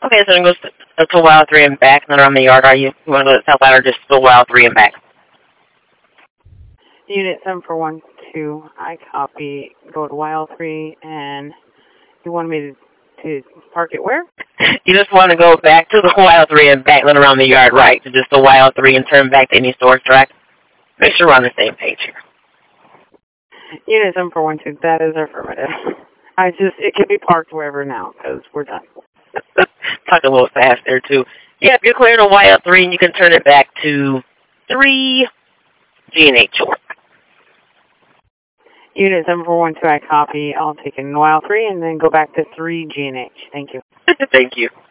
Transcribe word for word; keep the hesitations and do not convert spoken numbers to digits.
Okay, so it goes to, to Y L three and back, and then around the yard, are you? You want to go to South Line or just to Y L three and back? Unit seven four one two, I copy. Go to Y L three, and you want me to, to park it where? You just want to go back to the Y L three and back, then around the yard, right? To just the Y L three and turn back to any storage track? Make sure we're on the same page here. Unit seven four one two, that is affirmative. I just, it can be parked wherever now, because we're done. Talk a little fast there, too. Yeah, if you're clear to Y L three, and you can turn it back to three G and H. Unit seven four one two, I copy. I'll take in Y L three and then go back to three G and H. Thank you. Thank you.